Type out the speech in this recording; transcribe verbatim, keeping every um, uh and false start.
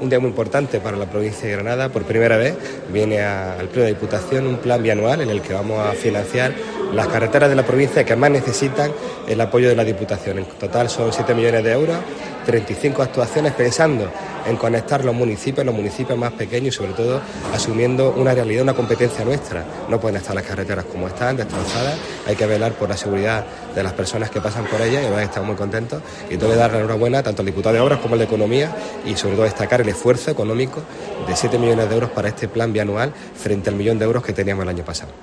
un día muy importante para la provincia de Granada. Por primera vez viene a, al Pleno de Diputación un plan bianual en el que vamos a financiar las carreteras de la provincia que más necesitan el apoyo de la Diputación. En total son siete millones de euros, treinta y cinco actuaciones pensando en conectar los municipios, los municipios más pequeños y sobre todo asumiendo una realidad, una competencia nuestra. No pueden estar las carreteras como están, destrozadas, hay que velar por la seguridad de las personas que pasan por ellas y además estamos muy contentos y tengo que dar la enhorabuena tanto al diputado de Obras como al de Economía y sobre todo destacar el esfuerzo económico de siete millones de euros para este plan bianual frente al millón de euros que teníamos el año pasado.